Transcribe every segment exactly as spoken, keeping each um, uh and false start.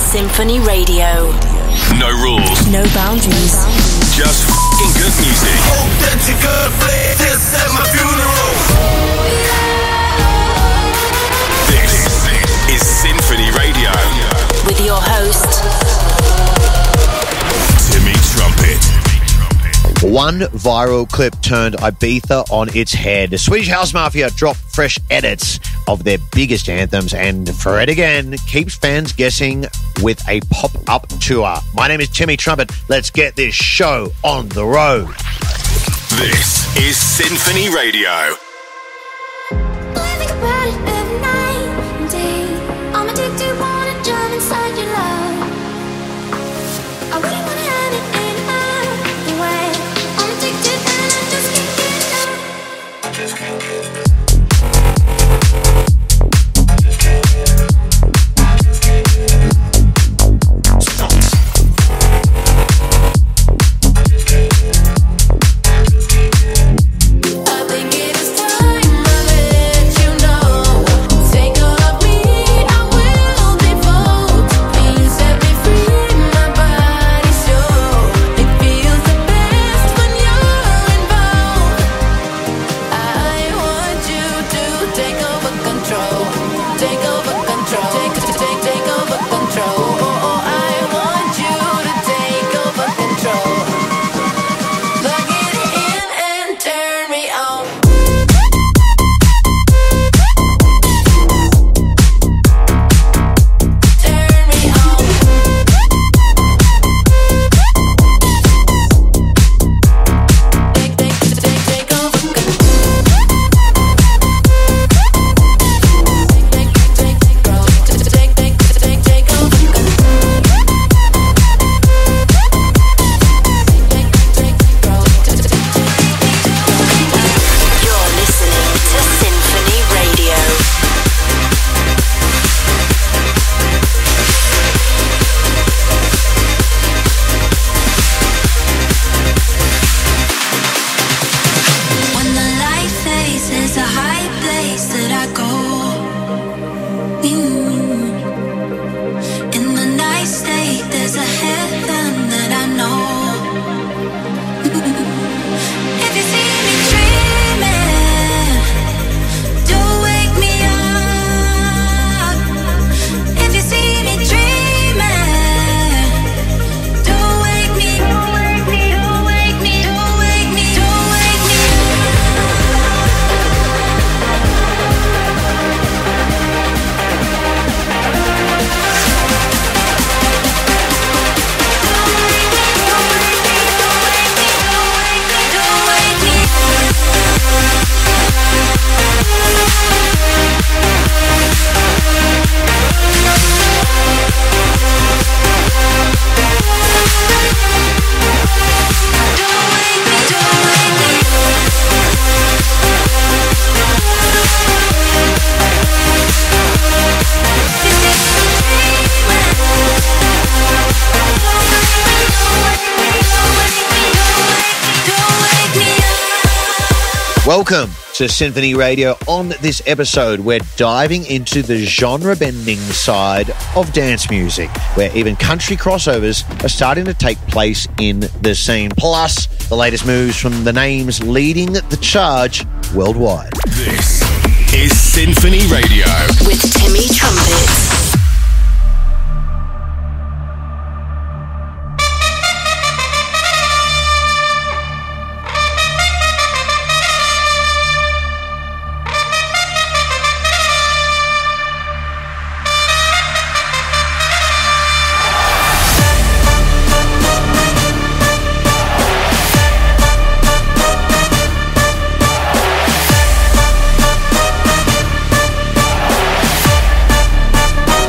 Symphony Radio. No rules. No boundaries. Just f***ing good music. Hope that you're gonna play this at my funeral. This is Symphony Radio. With your host, Timmy Trumpet. One viral clip turned Ibiza on its head. The Swedish House Mafia dropped fresh edits of their biggest anthems, and Fred again keeps fans guessing with a pop-up tour. My name is Timmy Trumpet. Let's get this show on the road. This is Symphony Radio. Welcome to Symphony Radio. On this episode, we're diving into the genre-bending side of dance music, where even country crossovers are starting to take place in the scene. Plus, the latest moves from the names leading the charge worldwide. This is Symphony Radio. With Timmy Trumpet. We'll be right back.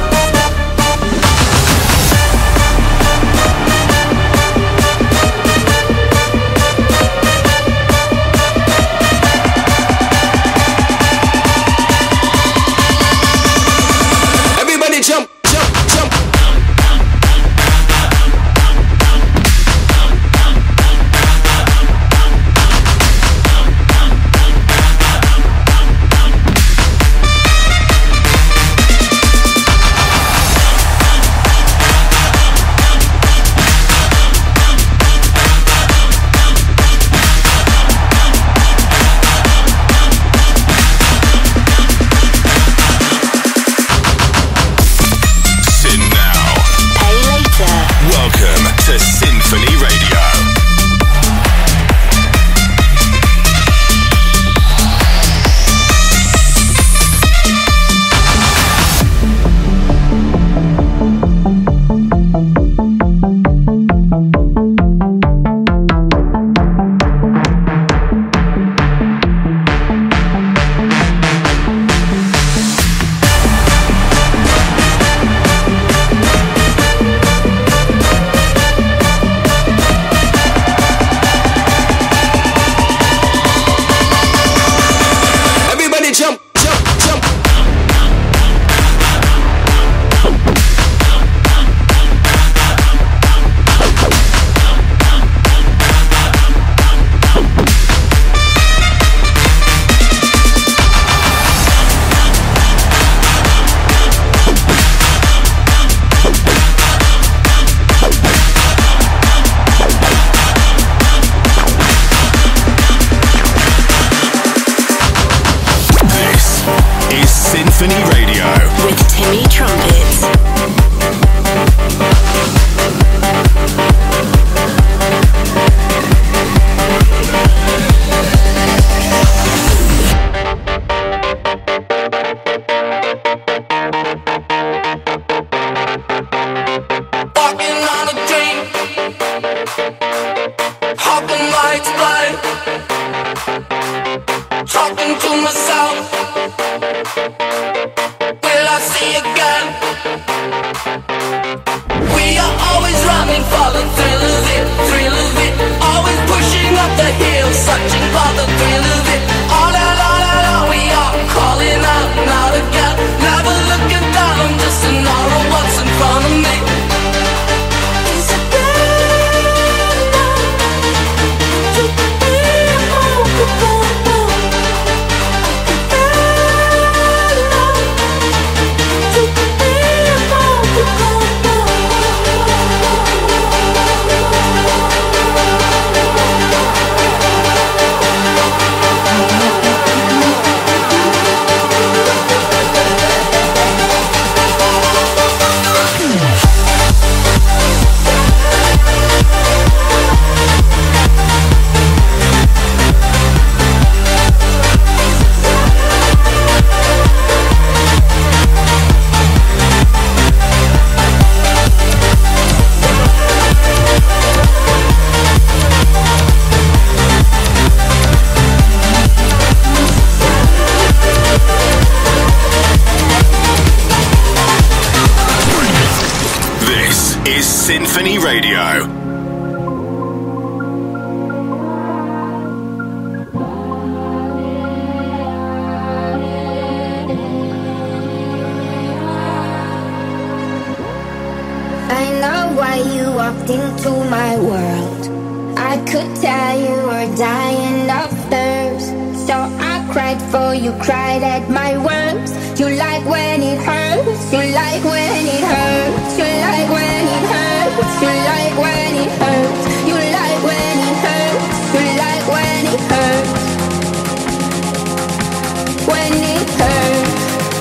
This is Symphony Radio. You walked into my world. I could tell you were dying of thirst, so I cried for you, cried at my words. You like when it hurts, you like when it hurts, you like when it hurts, you like when it hurts, you like when it hurts, you like when it hurts, when it hurts.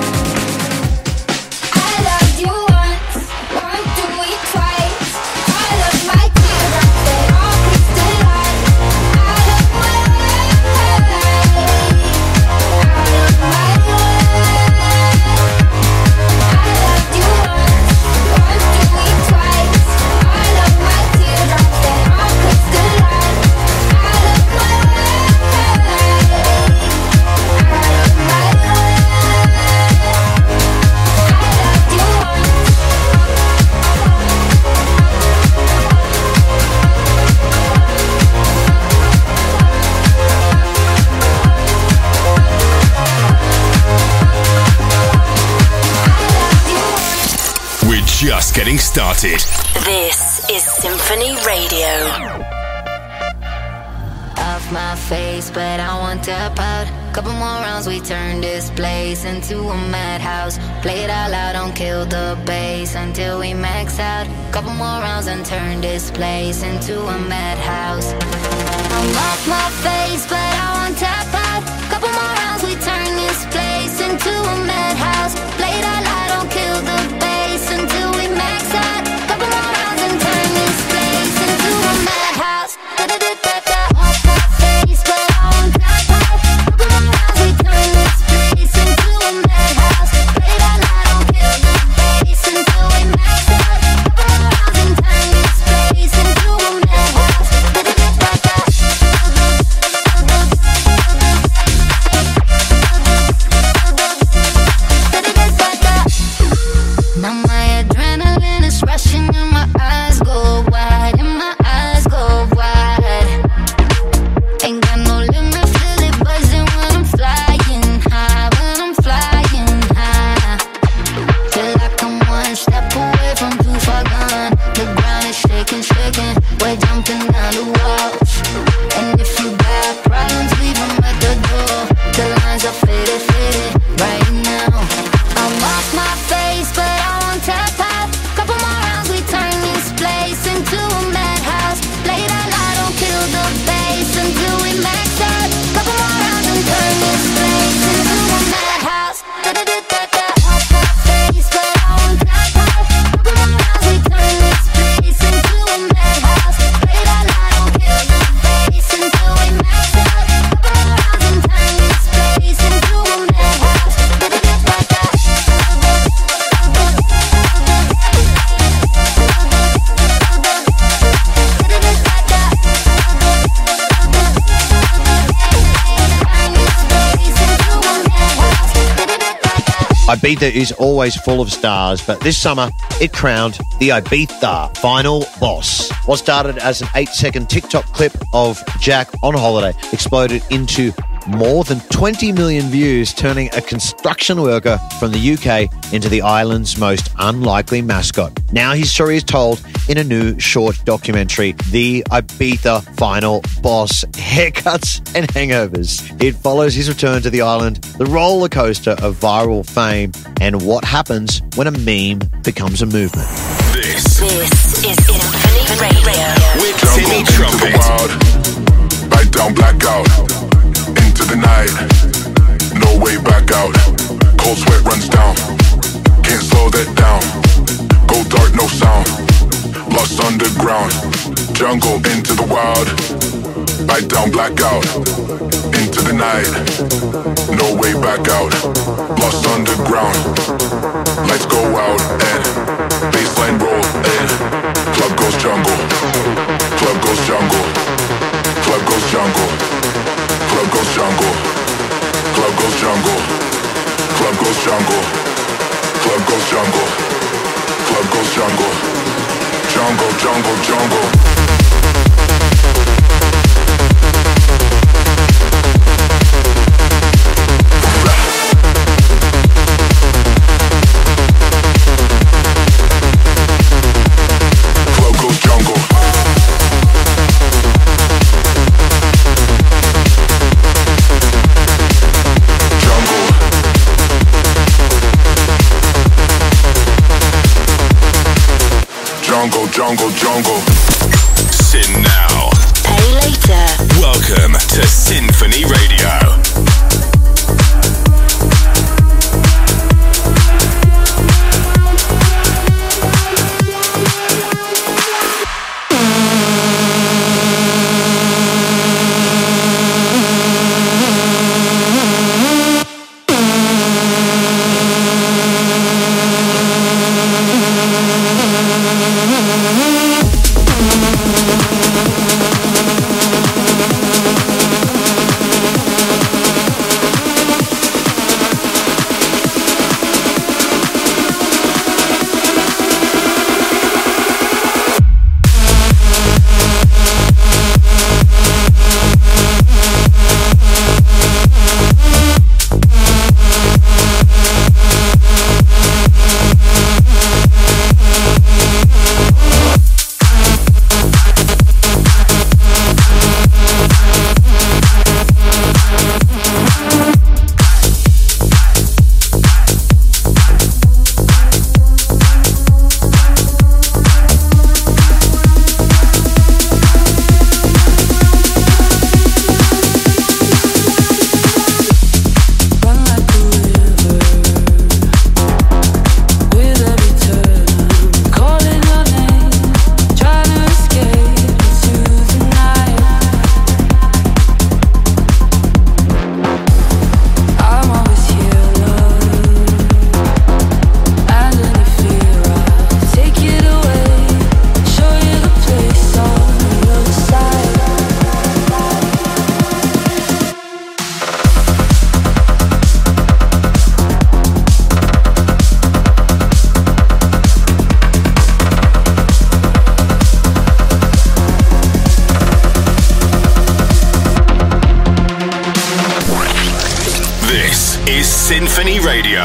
Just getting started. This is Symphony Radio. Off my face, but I won't tap out. Couple more rounds, we turn this place into a madhouse. Play it all out, don't kill the bass until we max out. Couple more rounds and turn this place into a madhouse. I'm off my face, but I won't tap out. Couple more rounds, we turn this place into a madhouse. Play it all out, don't kill the bass until we max out. Couple more rounds and turn this place into a madhouse. Off my face, but I won't tap out. Couple more rounds, we turn this place into a madhouse. Play it all out, don't kill the bass until we max out. Couple more rounds and turn this place into a madhouse. Now my adrenaline is rushing and my eyes go wide, and my eyes go wide. Ain't got no limit, feel it buzzing when I'm flying high, when I'm flying high. Feel like I'm one step away from too far gone. The ground is shaking, shaking, we're jumping down the walls. And if you got problems, leave them at the door. The lines are faded, faded right now. I'm off my face, but I won't tap out. Couple more rounds, we turn this place into a madhouse. Play it all out, don't kill the bass until we max out. Couple more rounds and turn this place into a madhouse. Off my face, but I won't tap out. Couple more rounds, we turn this place into a madhouse. Play it all out, don't kill the bass until we max out. Couple more rounds and turn this place into a madhouse. Ibiza is always full of stars, but this summer it crowned the Ibiza Final Boss. What started as an eight-second TikTok clip of Jack on holiday exploded into more than twenty million views, turning a construction worker from the U K into the island's most unlikely mascot. Now his story is told in a new short documentary, The Ibiza Final Boss, Haircuts and Hangovers. It follows his return to the island, the roller coaster of viral fame, and what happens when a meme becomes a movement. This, This is Symphony Radio. with Timmy Trumpet. Bite down, blackout. Into the night. No way back out. Cold sweat runs down. Can't slow that down. Go dark, no sound. Lost underground. Jungle into the wild. Bite down, blackout. Into the night. No way back out. Lost underground. Lights go out and baseline roll and club goes jungle. Club goes jungle. Club goes jungle. Club goes jungle. Club goes jungle. Club goes jungle. Club goes jungle. Club goes jungle. jungle, jungle, jungle. Jungle, jungle, jungle. Sin now. Pay later. Welcome to Symphony Radio. Symphony Radio.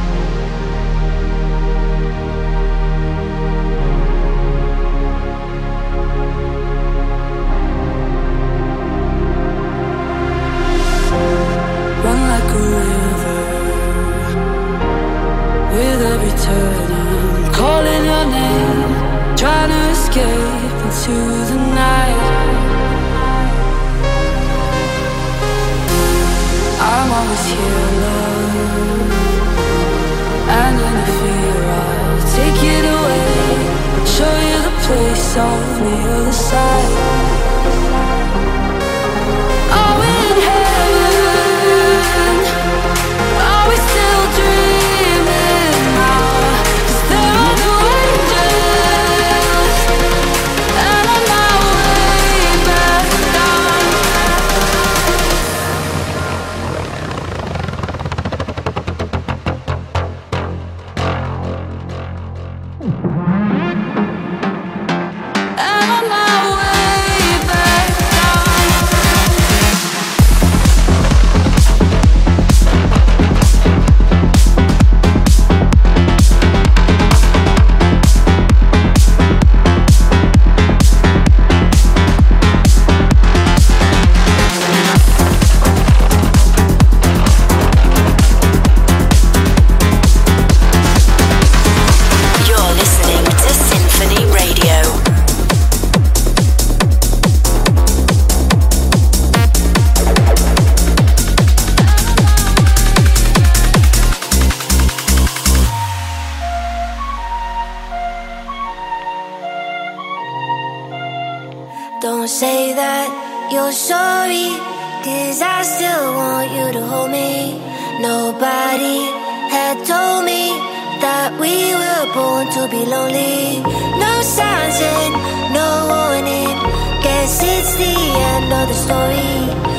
Don't say that you're sorry, 'cause I still want you to hold me. Nobody had told me that we were born to be lonely. No signs and no warning, guess it's the end of the story.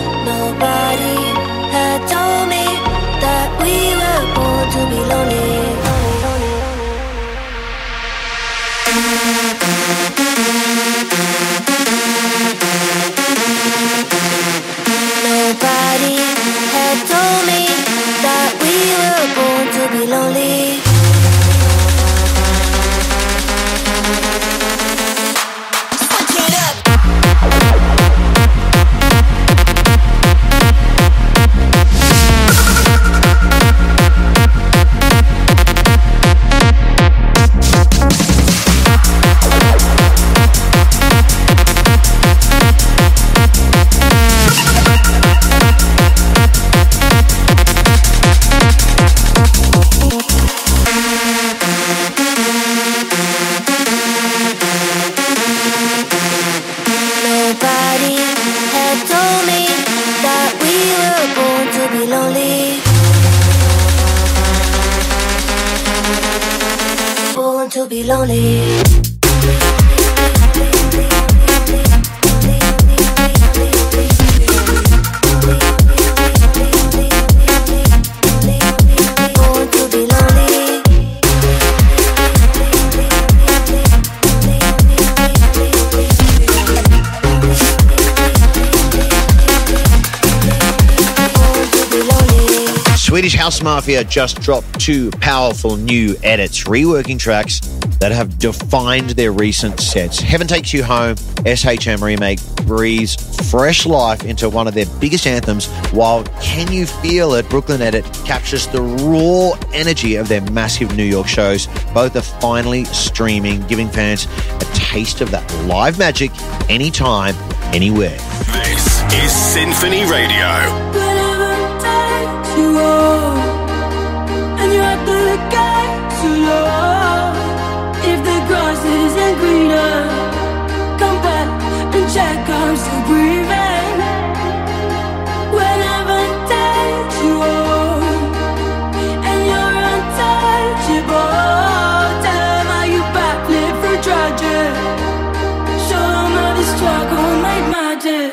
Nobody had told me that we were born to be lonely. Nobody had told me that we were born to be lonely. To be lonely. Swedish House Mafia just dropped two powerful new edits, reworking tracks that have defined their recent sets. Heaven Takes You Home, S H M remake, breathes fresh life into one of their biggest anthems, while Can You Feel It, Brooklyn edit, captures the raw energy of their massive New York shows. Both are finally streaming, giving fans a taste of that live magic anytime, anywhere. This is Symphony Radio. You are, and you're at the gate too low. If the grass isn't greener, come back and check I'm still breathing. Whenever takes you home, and you're untouchable. Tell them how you backflip through tragic. Show them how the struggle made magic.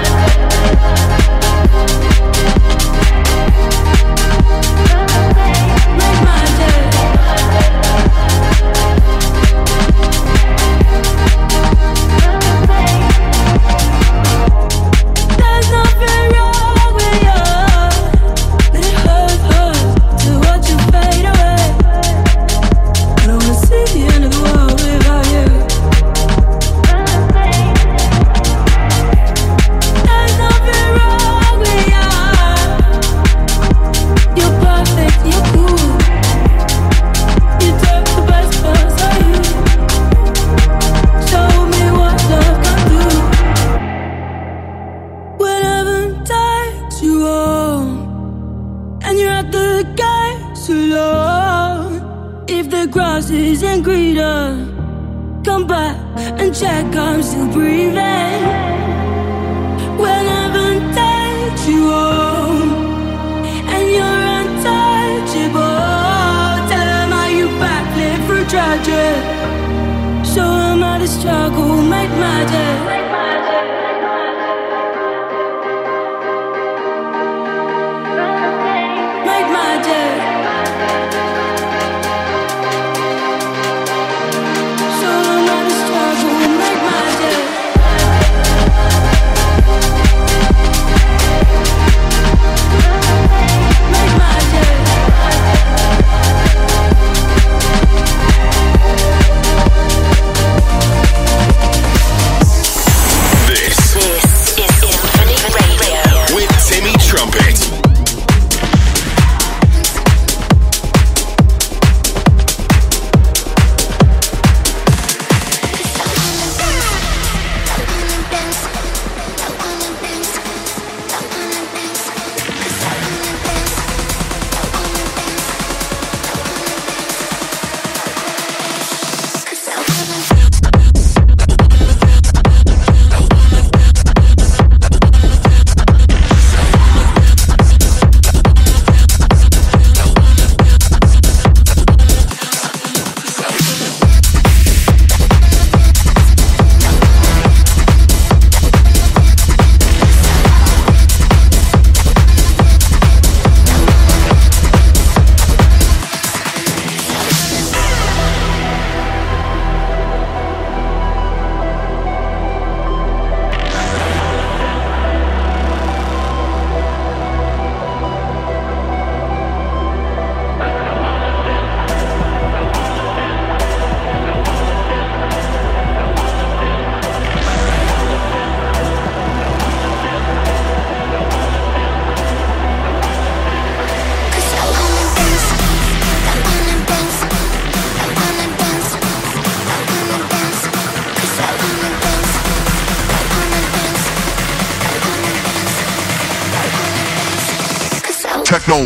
Isn't greener. Come back and check I'm still breathing. Whenever takes you home, and you're untouchable. Tell them how you backflip through tragic. Show them how the struggle made magic. Make magic. No.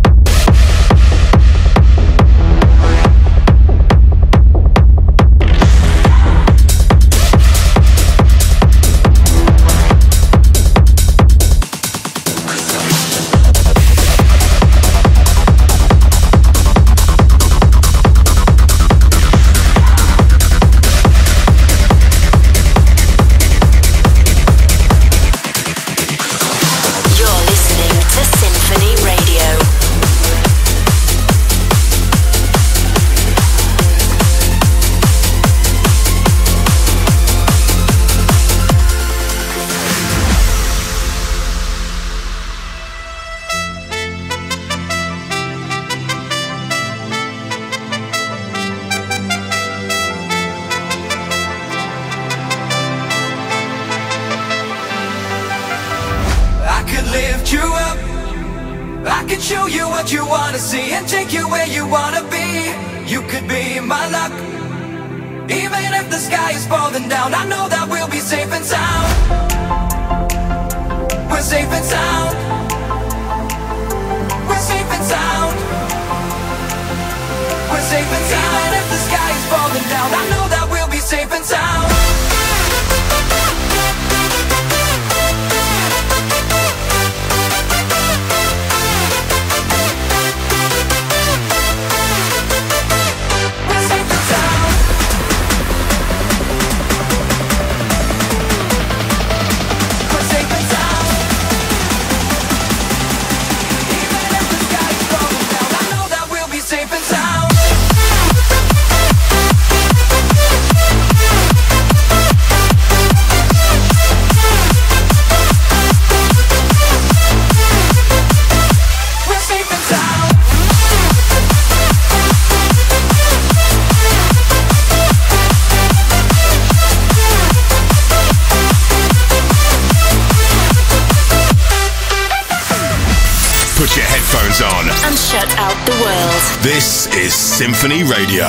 Put your headphones on and shut out the world. This is Symphony Radio.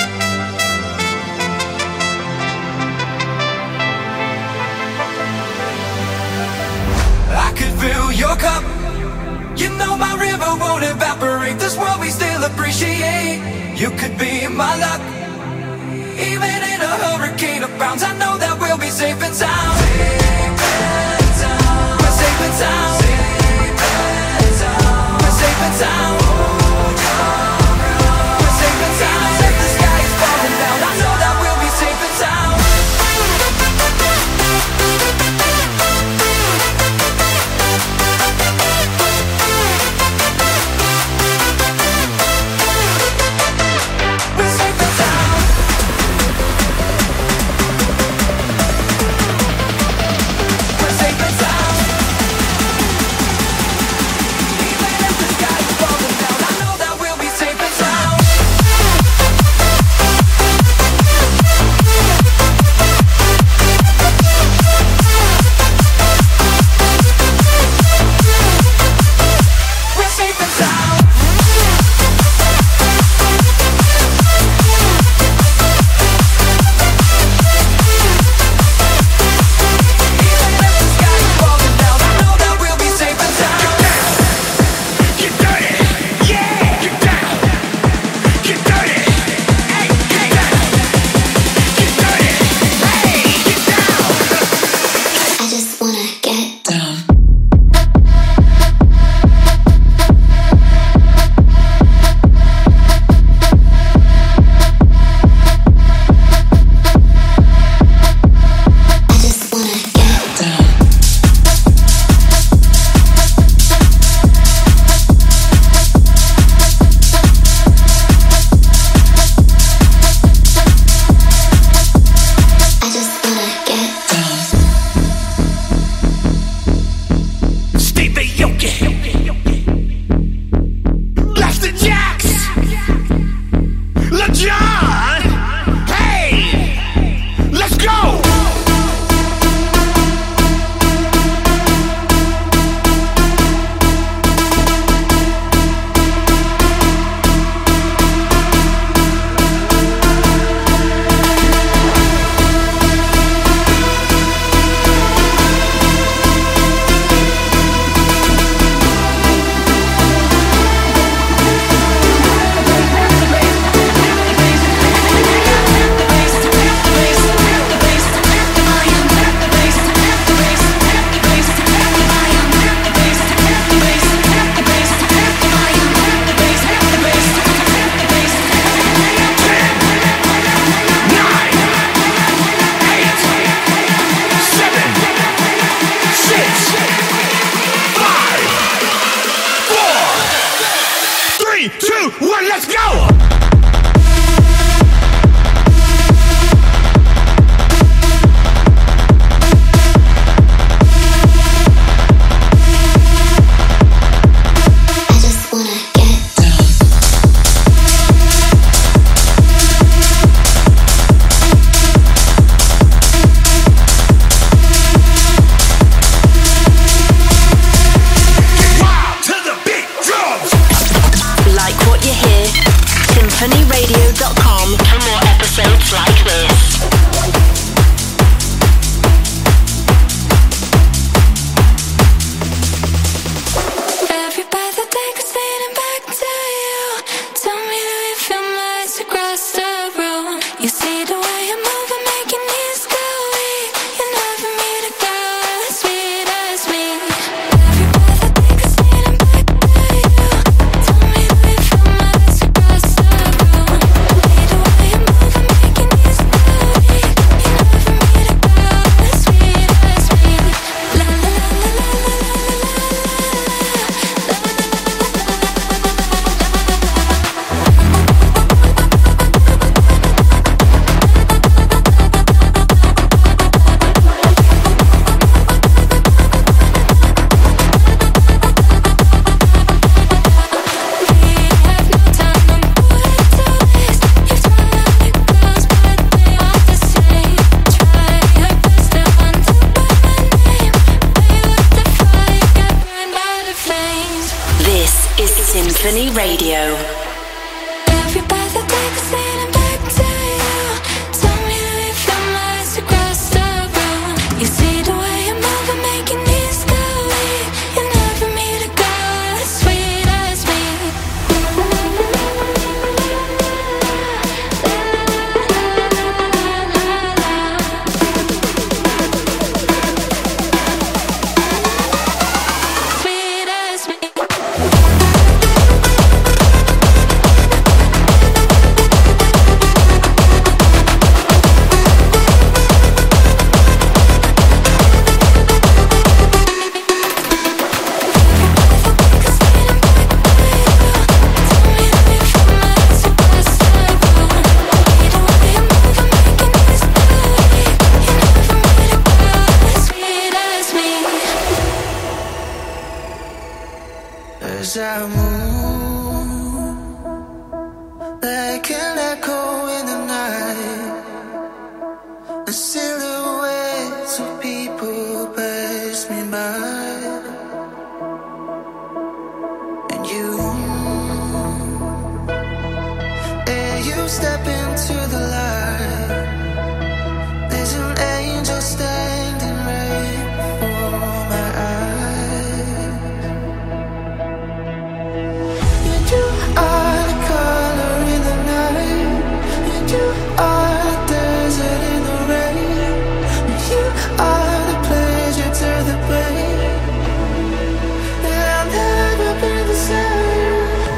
I could fill your cup. You know my river won't evaporate. This world we still appreciate. You could be my luck. Even in a hurricane of frowns, I know that we'll be safe and sound. Safe and sound. We're safe and sound. Safe and sound. We're safe and sound. If the sky is falling down, I know that we'll be safe and sound. We're safe and sound. Radio. Every breath I take is leading back to you. Tell me that if your mind's across the room. You see the way I'm moving, making these go weak. You're never me to go as sweet as me. Sweet as me. As I move, like an echo in the night, the silhouettes of people pass me by, and you, and you step into the light. There's an angel standing right before my eyes. You are the color in the night. You are the desert in the rain. You are the pleasure to the pain. And I'll never be the same.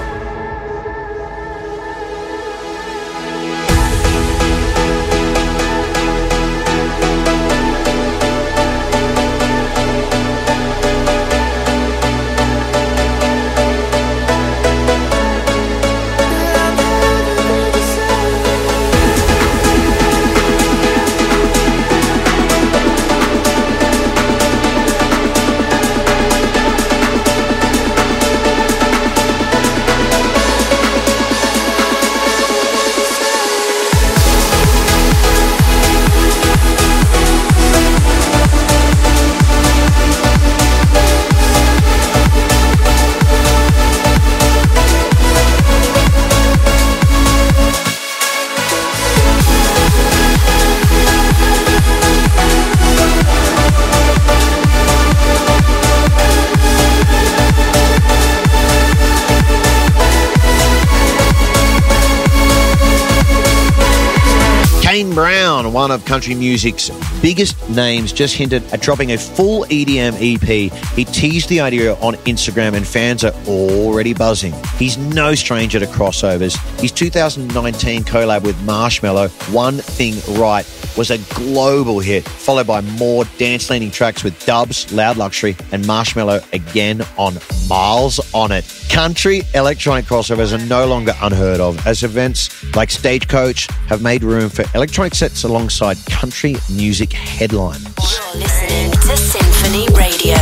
Kane Brown, one of country music's biggest names, just hinted at dropping a full E D M E P. He teased the idea on Instagram and fans are already buzzing. He's no stranger to crossovers. His two thousand nineteen collab with Marshmello, One Thing Right, was a global hit, followed by more dance-leaning tracks with Dubs, Loud Luxury, and Marshmello again on Miles on It. Country electronic crossovers are no longer unheard of, as events like Stagecoach have made room for electronic sets alongside country music headliners. You're listening to Symphony Radio.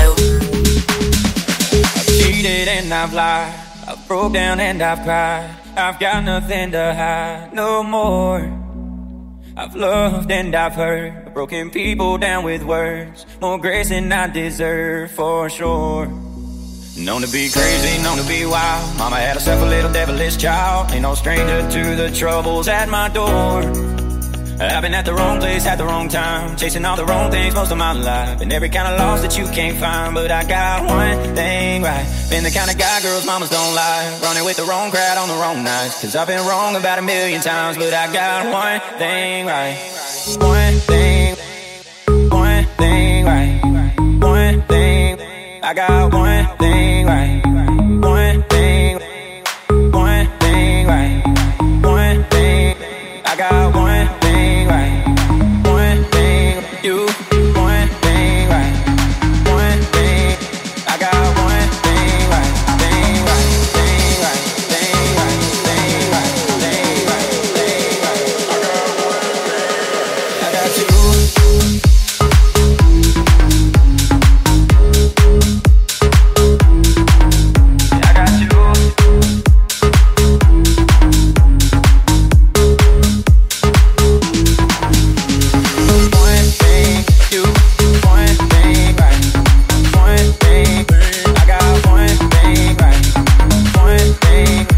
I've cheated and I've lied, I've broke down and I've cried. I've got nothing to hide no more. I've loved and I've hurt, broken people down with words, more grace than I deserve for sure. Known to be crazy, known to be wild, mama had herself a little devilish child. Ain't no stranger to the troubles at my door. I've been at the wrong place at the wrong time, chasing all the wrong things most of my life, and every kind of loss that you can't find. But I got one thing right, been the kind of guy girls mamas don't like, running with the wrong crowd on the wrong nights. Cause I've been wrong about a million times, but I got one thing right. One thing, one thing right. One thing, I got one thing right. One thing, one thing right. One thing, I got one thing right. One thing, you, one thing right. One thing, I got one thing right. Thing right, thing right, thing right, thing right, thing right, thing right. I got one thing right. I got you. Thing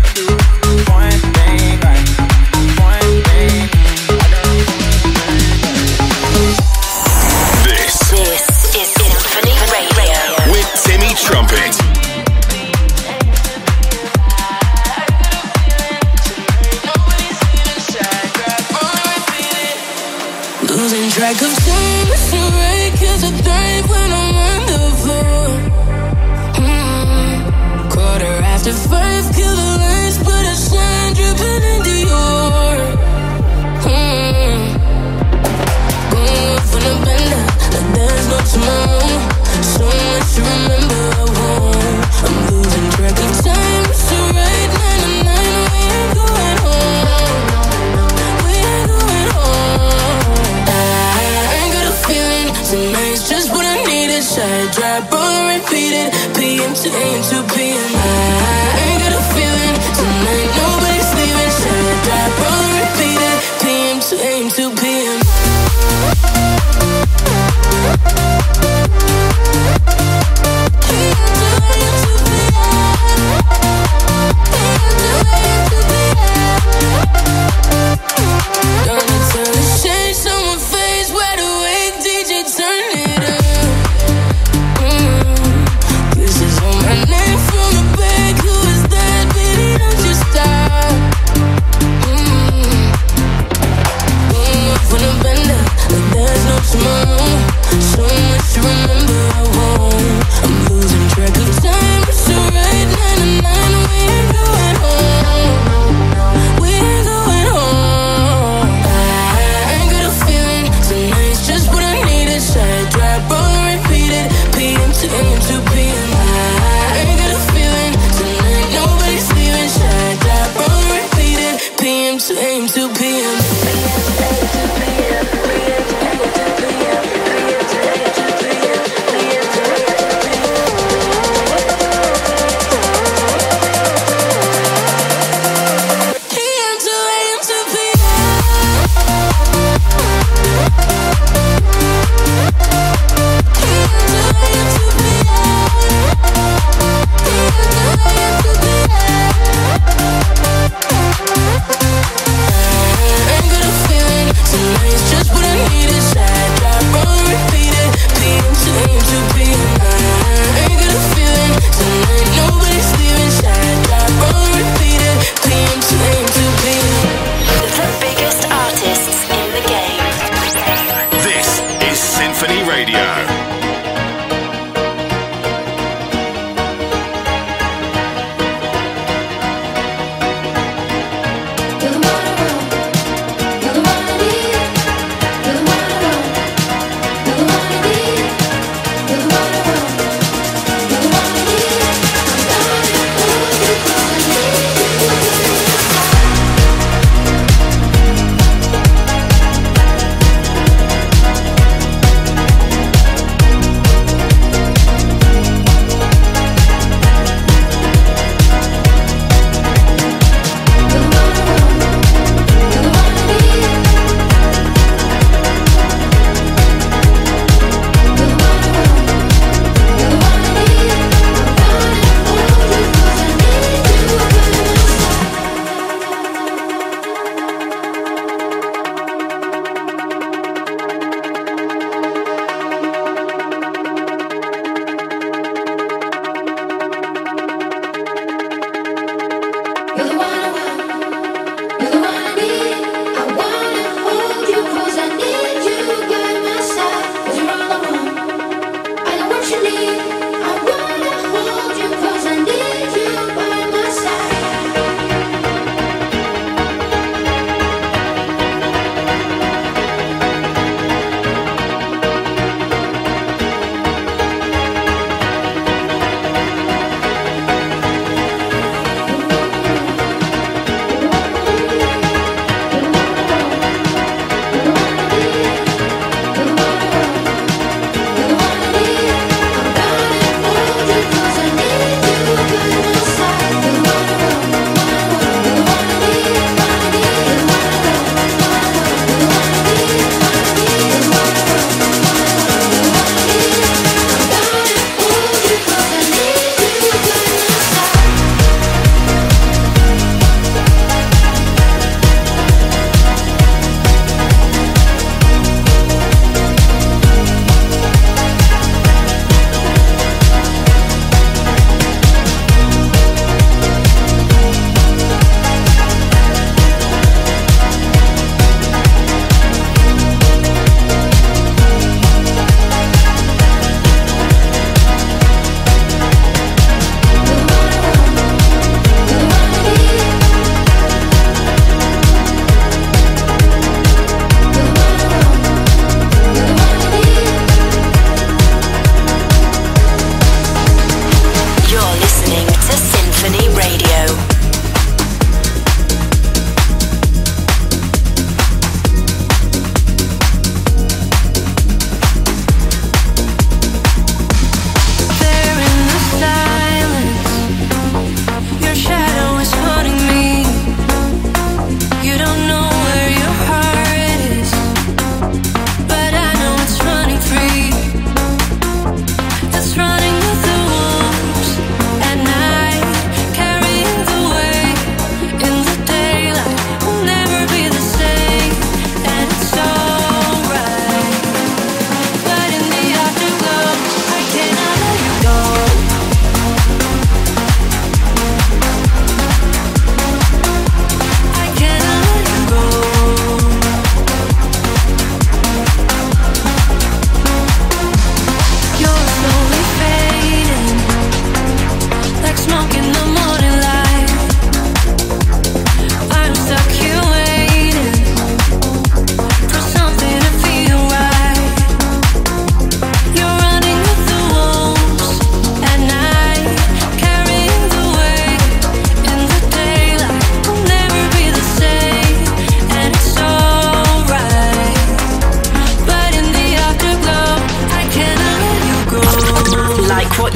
track of time, it's alright, cause I thrive when I'm on the floor. Mm. Quarter after five, kill the lights, put a sign dripping in Dior. Mm. Going off on a bender, like there's no tomorrow. So much to remember, I won't. I'm losing track of time, it's alright, nine to nine, we ain't going home. We ain't going home. I ain't got a feeling, tonight's just what I needed. Side drop, on repeat it, P M to A M to P M. I ain't got a feeling, tonight nobody's leaving. Side drop, on repeat it, P M to A M to P M.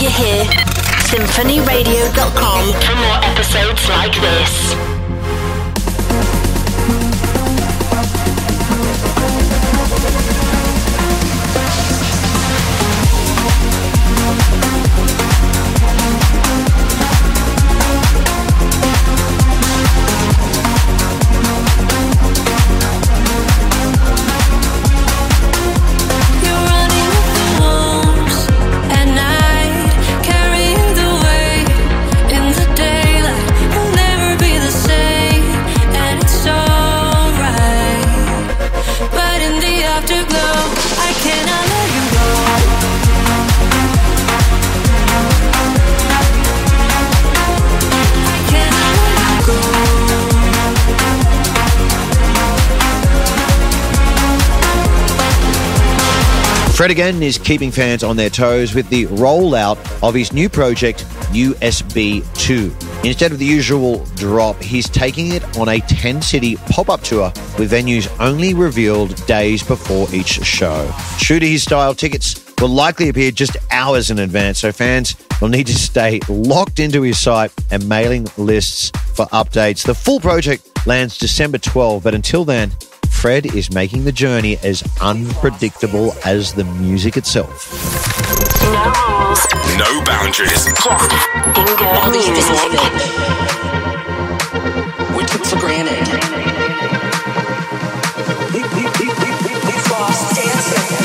you here. symphony radio dot com for more episodes like this. Fred again is keeping fans on their toes with the rollout of his new project, U S B two. Instead of the usual drop, he's taking it on a ten-city pop-up tour with venues only revealed days before each show. True to his style, tickets will likely appear just hours in advance, so fans will need to stay locked into his site and mailing lists for updates. The full project lands December twelfth, but until then, Fred is making the journey as unpredictable as the music itself. No rules. No boundaries. Just finger music. We took for granted. We, we, we, we, we've lost dancing.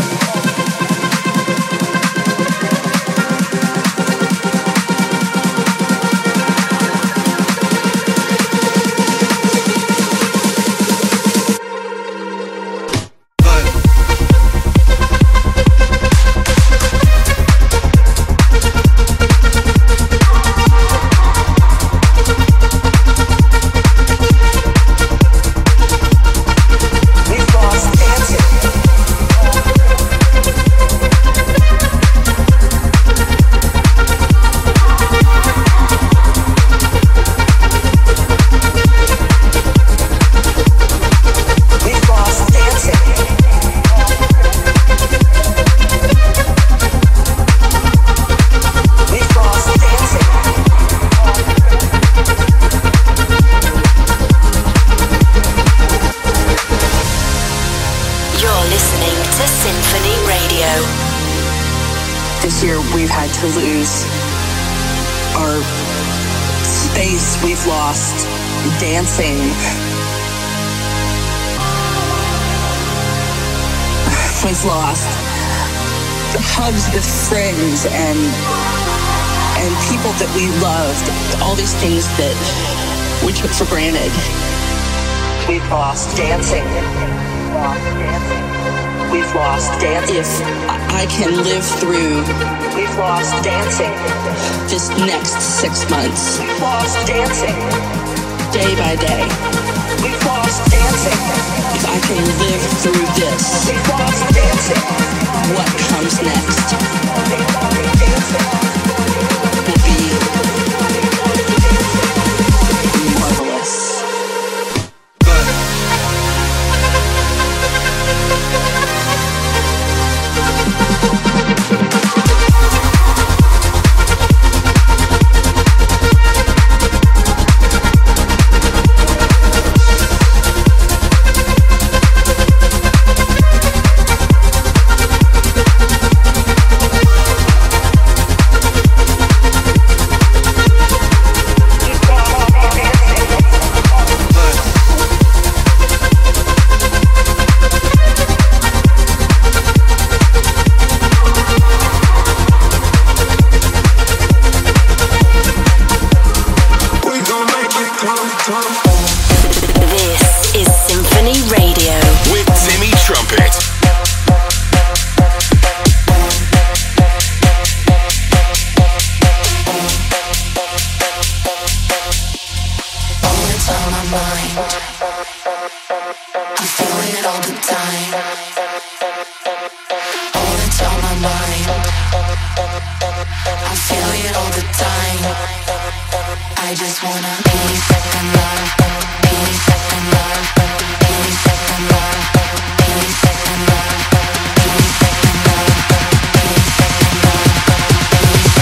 To lose our space, we've lost dancing. We've lost hugs with friends and and people that we loved. All these things that we took for granted. We've lost dancing. We've lost dancing. We've lost dancing. If I can live through, we've lost dancing. This next six months, we've lost dancing. Day by day, we've lost dancing. If I can live through this, we've lost dancing. What comes next will be marvelous. This is Symphony Radio with Timmy Trumpet. Oh, it's on my mind. I feel it all the time. Oh, it's on my mind. I feel it all the time. I just wanna peace and love, peace and love, peace and love, peace and love, peace and love, peace and love, peace and love.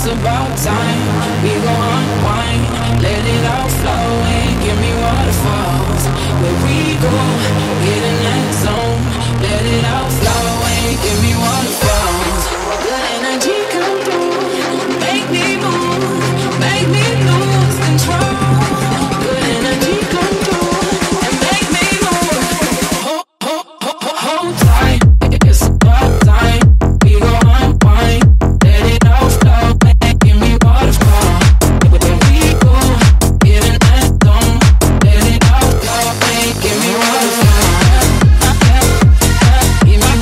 about time we go unwind, let it all flow and give me waterfalls. Where we go, get in that zone, let it all flow and give me waterfalls. Good energy come through, make me move, make me lose control. Good energy come through and make me move. Hold, hold, hold, hold tight, it's about time we go unwind, let it all flow and give me waterfalls. Where we go, get in that zone, let it all flow and give me waterfalls. Give me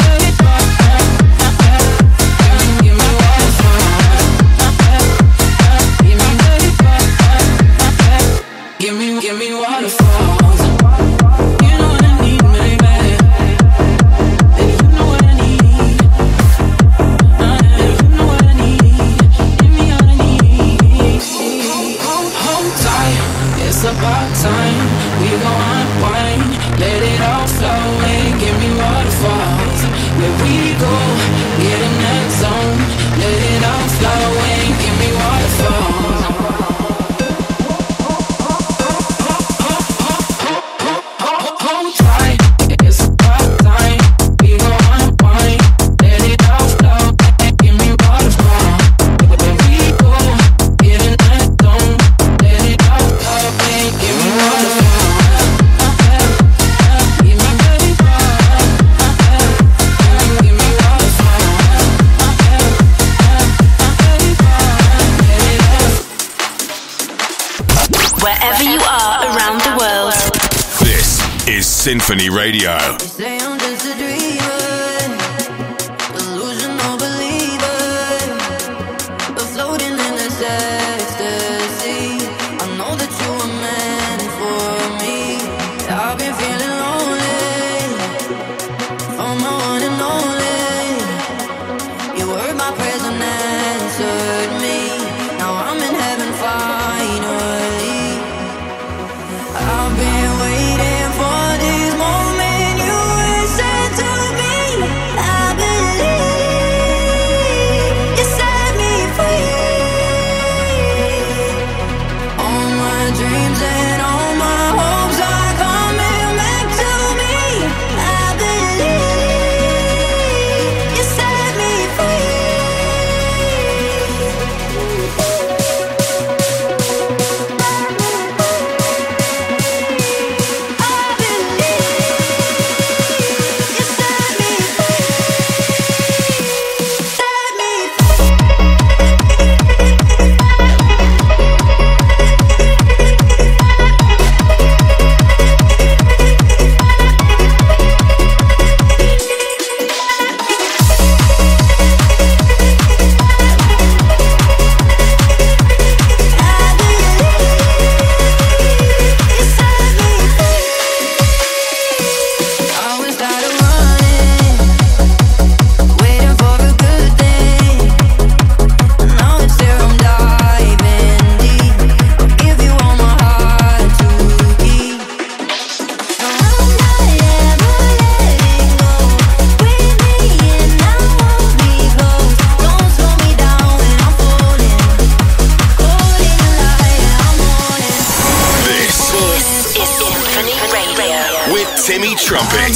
Give me, give me waterfalls. You know what I need, baby. Baby, you know what I need. Uh, you know what I need. Give me all I need. Hold, hold tight, it's about time we go unwind, let it all flow and give me waterfalls. Where we go, get in that zone, let it all flow and give me waterfalls. Wherever you are around the world. This is Symphony Radio. Say I'm just a dreamer, delusional believer, but floating in this ecstasy. I know that you were meant for me. I've been feeling lonely for my one and only. You heard my prayers and answered me. Now I'm in heaven finally. I've been waiting for this moment you were sent to me. I believe you set me free. All my dreams and all my hopes are coming back to me. I believe you set me free. Timmy Trumpet.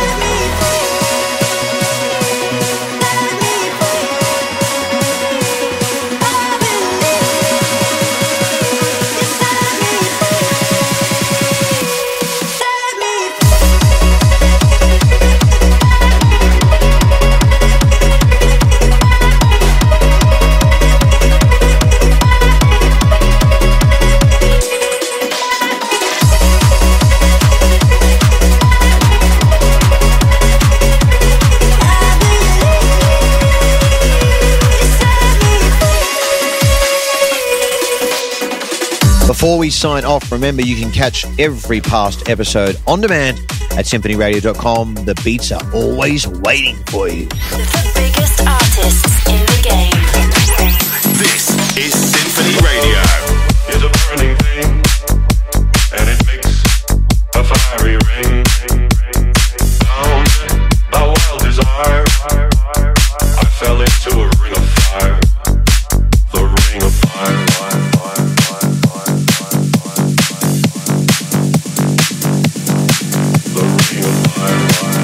Set me free. we sign off, remember you can catch every past episode on demand at symphony radio dot com. The beats are always waiting for you. The biggest artists in the game. This is Symphony Radio. Is a burning thing, and it makes a fiery ring. Bound by wild desire, I fell into a ring of fire. The ring of fire. The ring of fire.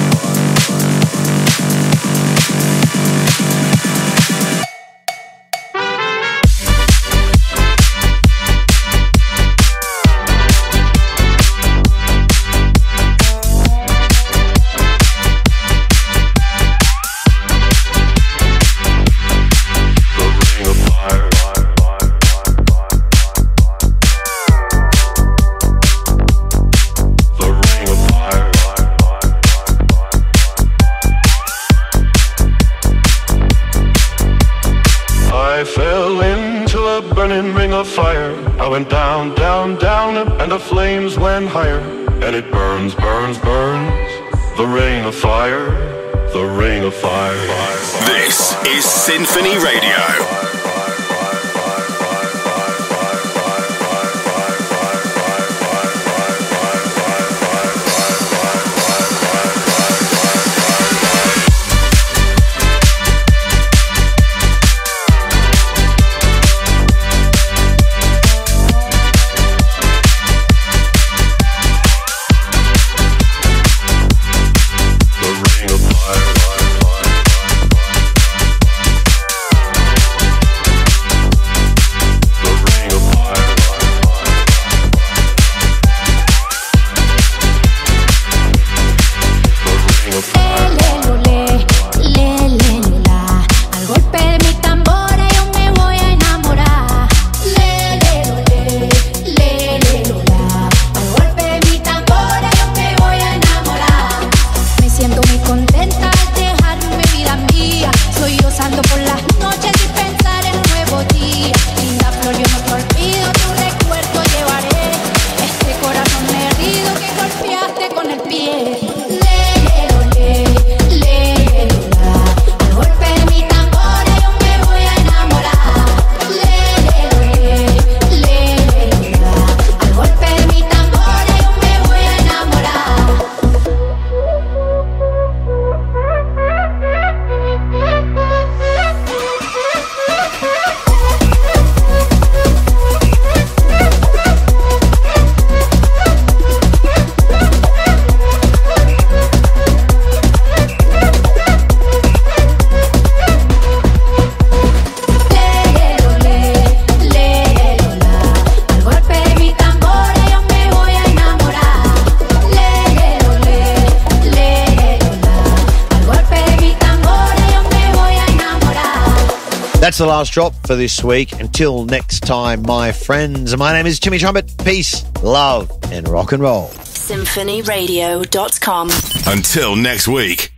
Fire. I went down, down, down, and the flames went higher. And it burns, burns, burns. The ring of fire, the ring of fire. This is Symphony Radio. That's the last drop for this week. Until next time, my friends, my name is Timmy Trumpet. Peace, love, and rock and roll. symphony radio dot com. Until next week.